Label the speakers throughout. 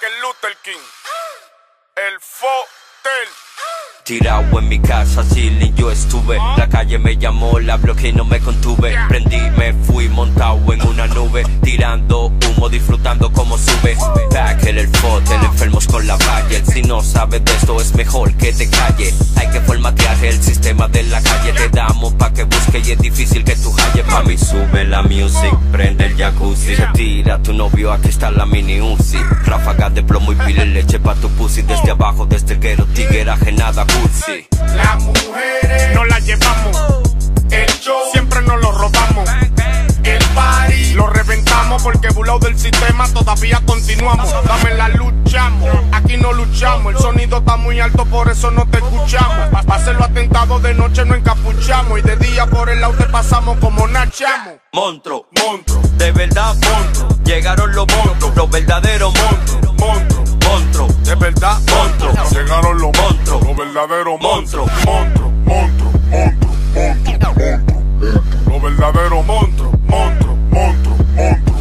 Speaker 1: Martin Luther King. El Fotel.
Speaker 2: Tirado en mi casa, chilling yo estuve. La calle me llamó, la bloqueé y no me contuve. Prendí, me fui montado en una nube, tirando humo, disfrutando como sube. Packer, el Fotel, enfermos con la valle. Si no sabes de esto es mejor que te calle. Hay que formatear el sistema de la calle. Te damos pa' que busque y es difícil que tú halles. Mami, sube la music, prende el jacuzzi. Se tira tu novio, aquí está la mini Uzi. Ráfagas de plomo y pile leche pa' tu pussy. Desde abajo, desde el guero, tigueraje, nada cursi.
Speaker 1: Las mujeres no las llevamos, el show siempre nos lo robamos. El party lo reventamos porque burlado del sistema todavía continuamos. Dame la luchamos, aquí no luchamos. El sonido está muy alto, por eso no te escuchamos. Pa' hacer los atentados de noche no encapuchamos. Y de día por el lado te pasamos como nachamos.
Speaker 2: Monstruo,
Speaker 1: Monstruo,
Speaker 2: de verdad monstruo. Llegaron los monstruos, los verdaderos monstruos.
Speaker 1: monstruo,
Speaker 2: Monstruo,
Speaker 1: de verdad
Speaker 2: monstruo.
Speaker 1: Llegaron los
Speaker 2: Monstruo.
Speaker 1: los verdaderos
Speaker 2: Monstruo.
Speaker 1: monstruos. Monstruo, monstruo, monstruo, monstruo. Los verdaderos monstruos. Monstruo, monstruo, monstruo,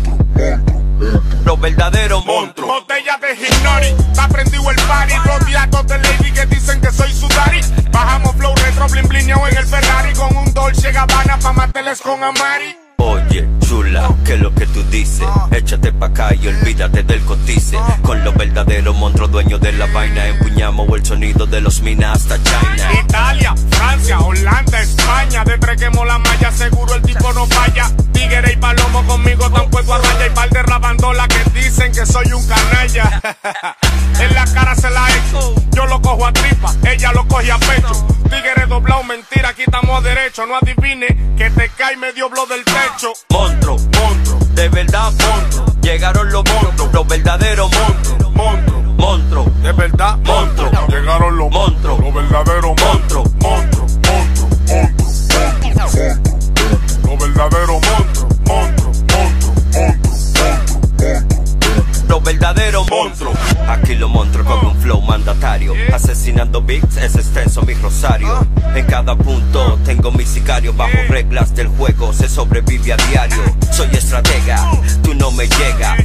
Speaker 1: monstruo.
Speaker 2: Los verdaderos monstruos.
Speaker 1: Botella de Hipnori, está prendido el party. Rodeados de lady que dicen que soy su daddy. Bajamos flow retro, blin blineado en el Ferrari. Con un Dolce Gabbana pa' matarles con Amari.
Speaker 2: Oye, chula, ¿qué es lo que tú dices? Échate pa' acá y olvídate del cotice. Con los verdaderos monstruos dueños de la vaina, empuñamos el sonido de los minas hasta China.
Speaker 1: Italia, Francia, Holanda, España. Desde que la malla, seguro el tipo no falla. Tigre y palomo conmigo están puestos a raya. Y par de rabandola que dicen que soy un canalla. En la cara se la echo, yo lo cojo a tripa, ella lo coge a pecho. Tigre doblado, mentira, aquí estamos a derecho. No adivine que te cae medio blow del techo.
Speaker 2: Monstruo,
Speaker 1: Monstruo,
Speaker 2: de verdad monstruo. Llegaron los monstruos, los verdaderos monstruos.
Speaker 1: monstruo,
Speaker 2: Monstruo,
Speaker 1: de verdad
Speaker 2: monstruo.
Speaker 1: Llegaron los
Speaker 2: Monstruos.
Speaker 1: los verdaderos
Speaker 2: Monstruo.
Speaker 1: monstruo, monstruo, monstruo, monstruo. Los verdaderos monstruos. Monstruo, monstruo, monstruo, monstruo.
Speaker 2: Los verdaderos monstruos. Aquí los monstruos con un flow mandatario. Asesinando beats, es extenso mi rosario. En cada punto tengo mi sicario. Bajo reglas del juego se sobrevive a diario. Soy estratega, tú no me llegas.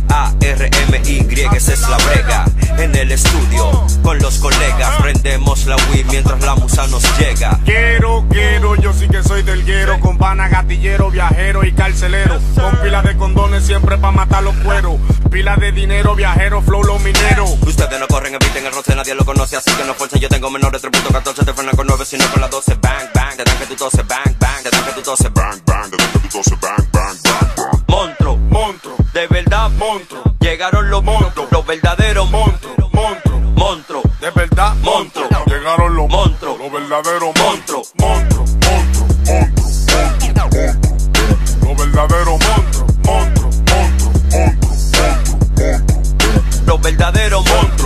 Speaker 2: A-R-M-Y, esa es la brega. En el estudio, con los colegas, prendemos la Wii mientras la musa nos llega.
Speaker 1: Quiero, yo sí que soy del guero. Con pana, gatillero, viajero y carcelero. Con pila de condones siempre pa' matar los cueros. Pila de dinero, viajero, flow, los mineros.
Speaker 2: Ustedes no corren, eviten el roce, nadie lo conoce, así que no fuerza. Yo tengo menores 3.14, te frenan con 9, sino con la 12. Bang, bang, te dan que tú toses, bang, bang, te dan que tú toses, bang, bang, te dan que tú toses, bang, bang, bang. Monstruo,
Speaker 1: Monstruo,
Speaker 2: de verdad
Speaker 1: monstruo,
Speaker 2: llegaron los monstruos, los verdaderos monstruos.
Speaker 1: monstruo,
Speaker 2: Monstruo,
Speaker 1: de verdad
Speaker 2: monstruo.
Speaker 1: Llegaron los
Speaker 2: Monstruo.
Speaker 1: los verdaderos
Speaker 2: Monstruo.
Speaker 1: monstruo, monstruo, monstruo, monstruo. Los verdaderos monstruos. Monstruo, monstruo, monstruo, monstruo, monstruo.
Speaker 2: Los verdaderos monstruos.